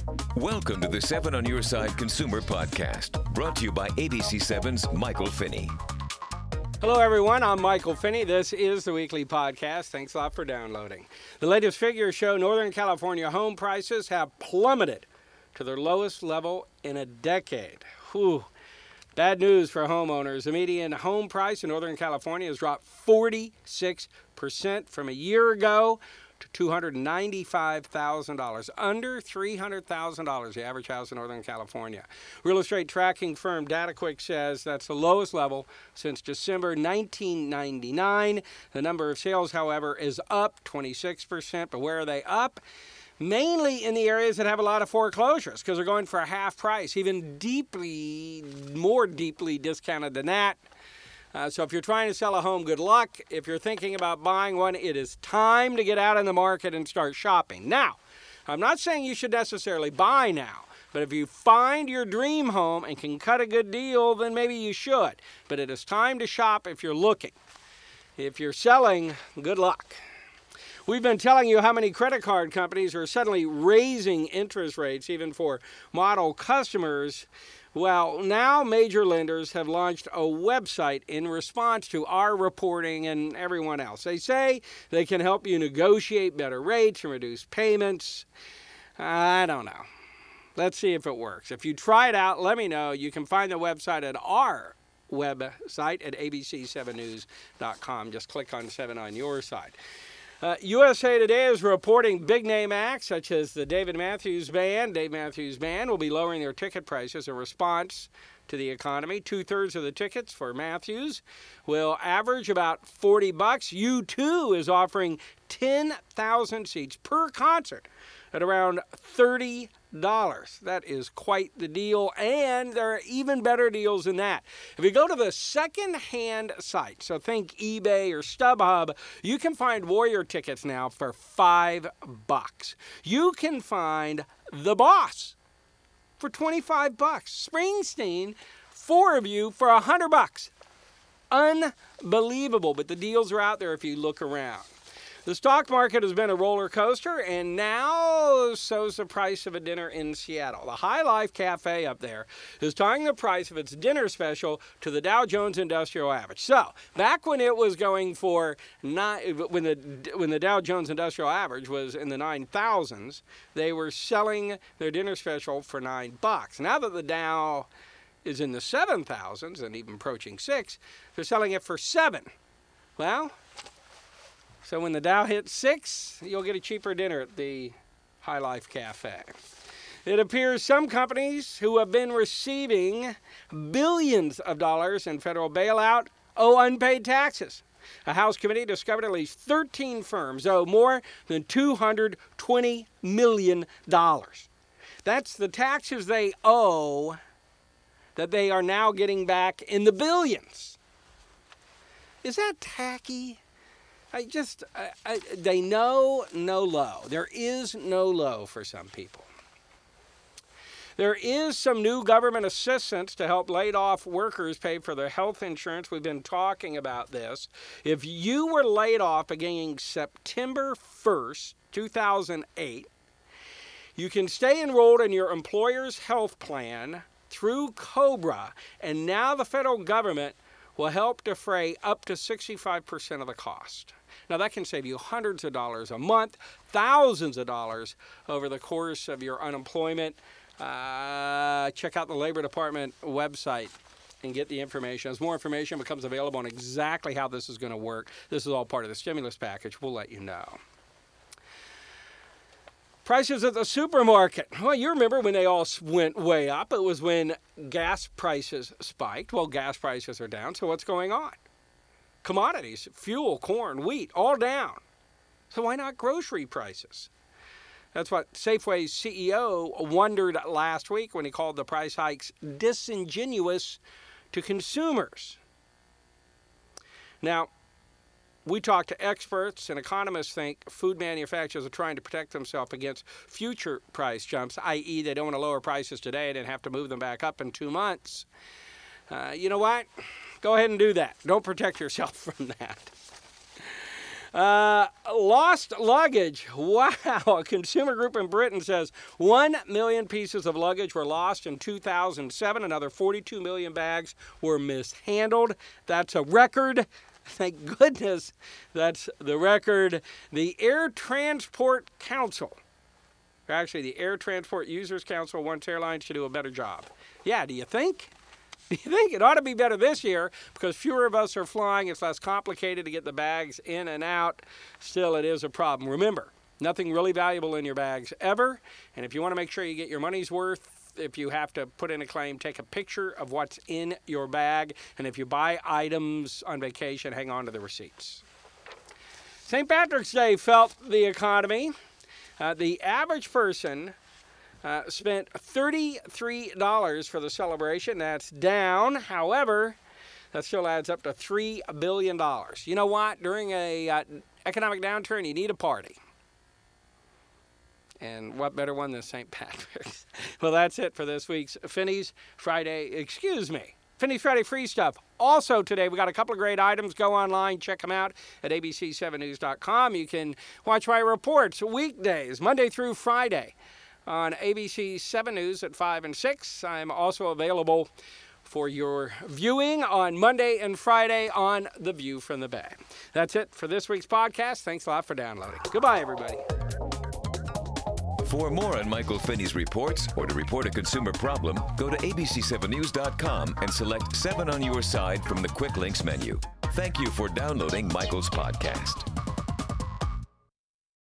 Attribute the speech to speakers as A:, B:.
A: Welcome to the 7 on Your Side Consumer Podcast, brought to you by ABC7's Michael Finney.
B: Hello, everyone. I'm Michael Finney. This is the weekly podcast. Thanks a lot for downloading. The latest figures show Northern California home prices have plummeted to their lowest level in a decade. Whew. Bad news for homeowners. The median home price in Northern California has dropped 46% from a year ago to $295,000, under $300,000, the average house in Northern California. Real estate tracking firm DataQuick says that's the lowest level since December 1999. The number of sales, however, is up 26%, but where are they up? Mainly in the areas that have a lot of foreclosures because they're going for a half price, even more deeply discounted than that. So if you're trying to sell a home, good luck. If you're thinking about buying one, it is time to get out in the market and start shopping. Now, I'm not saying you should necessarily buy now, but if you find your dream home and can cut a good deal, then maybe you should. But it is time to shop if you're looking. If you're selling, good luck. We've been telling you how many credit card companies are suddenly raising interest rates, even for model customers. Well, now major lenders have launched a website in response to our reporting and everyone else. They say they can help you negotiate better rates and reduce payments. I don't know. Let's see if it works. If you try it out, let me know. You can find the website at our website at abc7news.com. Just click on 7 on Your Side. USA Today is reporting big-name acts such as the Dave Matthews Band. Dave Matthews Band will be lowering their ticket prices in response to the economy. 2/3 of the tickets for Matthews will average about $40. U2 is offering 10,000 seats per concert at around $30. That is quite the deal, and there are even better deals than that. If you go to the second-hand site, so think eBay or StubHub, you can find Warrior tickets now for $5. You can find The Boss for $25. Springsteen, 4 of you for $100. Unbelievable, but the deals are out there if you look around. The stock market has been a roller coaster, and now so's the price of a dinner in Seattle. The High Life Cafe up there is tying the price of its dinner special to the Dow Jones Industrial Average. So, back when it was going for when the Dow Jones Industrial Average was in the 9,000s, they were selling their dinner special for $9. Now that the Dow is in the 7,000s and even approaching 6, they're selling it for $7. Well, so when the Dow hits 6, you'll get a cheaper dinner at the High Life Cafe. It appears some companies who have been receiving billions of dollars in federal bailout owe unpaid taxes. A House committee discovered at least 13 firms owe more than $220 million. That's the taxes they owe that they are now getting back in the billions. Is that tacky? They know no low. There is no low for some people. There is some new government assistance to help laid-off workers pay for their health insurance. We've been talking about this. If you were laid off beginning September 1st, 2008, you can stay enrolled in your employer's health plan through COBRA, and now the federal government will help defray up to 65% of the cost. Now, that can save you hundreds of dollars a month, thousands of dollars over the course of your unemployment. Check out the Labor Department website and get the information. As more information becomes available on exactly how this is going to work, this is all part of the stimulus package, we'll let you know. Prices at the supermarket. Well, you remember when they all went way up. It was when gas prices spiked. Well, gas prices are down, so what's going on? Commodities, fuel, corn, wheat, all down. So why not grocery prices? That's what Safeway's CEO wondered last week when he called the price hikes disingenuous to consumers. Now, we talk to experts, and economists think food manufacturers are trying to protect themselves against future price jumps, i.e. they don't want to lower prices today and then have to move them back up in 2 months. You know what? Go ahead and do that. Don't protect yourself from that. Lost luggage. Wow. A consumer group in Britain says 1 million pieces of luggage were lost in 2007. Another 42 million bags were mishandled. That's a record. Thank goodness that's the record. The Air Transport Council, actually the Air Transport Users Council, wants airlines to do a better job. Yeah, do you think? Do you think it ought to be better this year because fewer of us are flying? It's less complicated to get the bags in and out. Still, it is a problem. Remember, nothing really valuable in your bags ever. And if you want to make sure you get your money's worth, if you have to put in a claim, take a picture of what's in your bag. And if you buy items on vacation, hang on to the receipts. St. Patrick's Day felt the economy. The average person spent $33 for the celebration. That's down. However, that still adds up to $3 billion. You know what? During a economic downturn, you need a party. And what better one than St. Patrick's? Well, that's it for this week's Finney's Friday Free Stuff. Also today, we got a couple of great items. Go online, check them out at abc7news.com. You can watch my reports weekdays, Monday through Friday, on ABC 7 News at 5 and 6. I'm also available for your viewing on Monday and Friday on The View from the Bay. That's it for this week's podcast. Thanks a lot for downloading. Goodbye, everybody.
A: For more on Michael Finney's reports or to report a consumer problem, go to abc7news.com and select 7 on your side from the Quick Links menu. Thank you for downloading Michael's podcast.